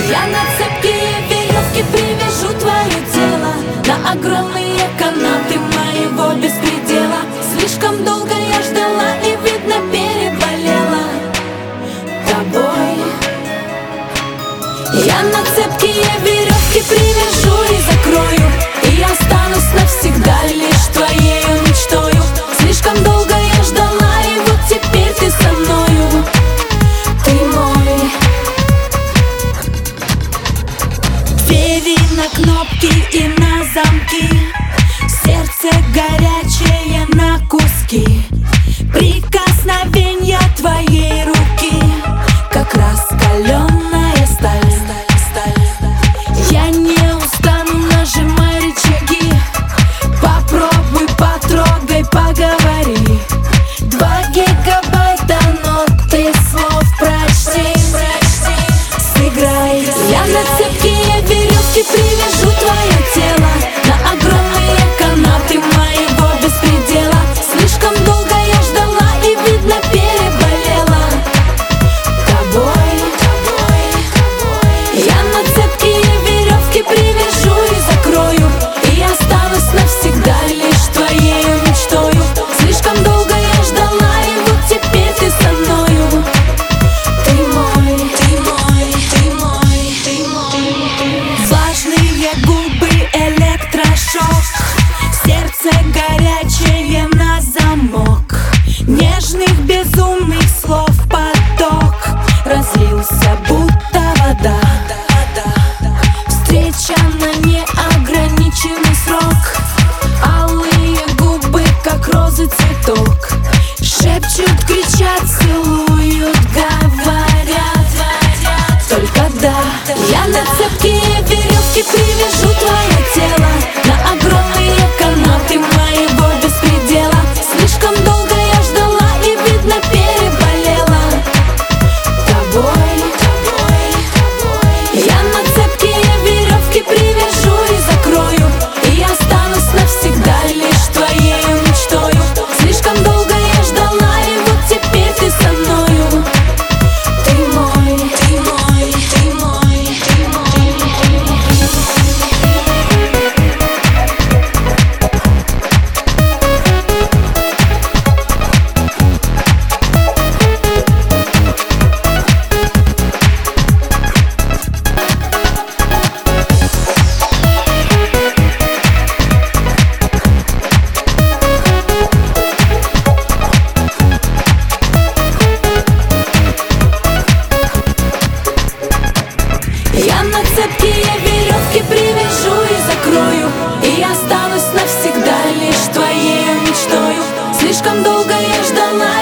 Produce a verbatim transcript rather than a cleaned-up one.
Я на цепкие веревки привяжу твое тело, на огромные канаты моего беспредела. Слишком долго я ждала и, видно, переболела тобой. Я на цепкие веревки привяжу и закрою, и останусь навсегда лишь твоею мечтою. Слишком долго я ждала, и вот теперь ты со мною. Ты мой. Двери на кнопки и на замки, сердце горячее на куски. Прикосновенья твоей руки, как раскаленная сталь. Я не устану, нажимай рычаги. Попробуй, потрогай, поговори. Два гигабайта нот и слов прочти. Сыграй. Я на цепкие веревки привяжу твое тело, на огромные канаты моего беспредела. Слишком долго я ждала и, видно, переболела тобой. Я на цепкие веревки привяжу и закрою, и останусь навсегда лишь твоею мечтою. Слишком долго я ждала, и вот теперь ты со мною. Ты мой, ты мой, ты мой, ты мой. Влажные губы, электрошок, сердце горячее на замок. Нежных безумных слов поток разлился, будто вода. Встреча на неограниченный срок. Алые губы, как розы, цветок. Шепчут, кричат, целуют, говорят только да. Я на цепкие веревки привяжу твое тело, на огромные канаты моего беспредела. Слишком долго я ждала и, видно, переболела тобой. Я на цепкие веревки привяжу и закрою, и останусь навсегда лишь твоею мечтою. Слишком долго я ждала, и вот теперь ты со мною. Ты мой, ты мой, ты мой, ты мой. Я на цепкие веревки привяжу и закрою, и останусь навсегда лишь твоею мечтою. Слишком долго я ждала,